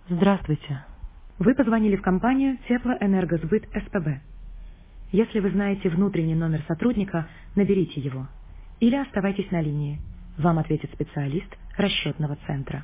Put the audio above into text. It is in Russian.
Здравствуйте. Вы позвонили в компанию Теплоэнергосбыт СПБ. Если вы знаете внутренний номер сотрудника, наберите его. Или оставайтесь на линии. Вам ответит специалист расчетного центра.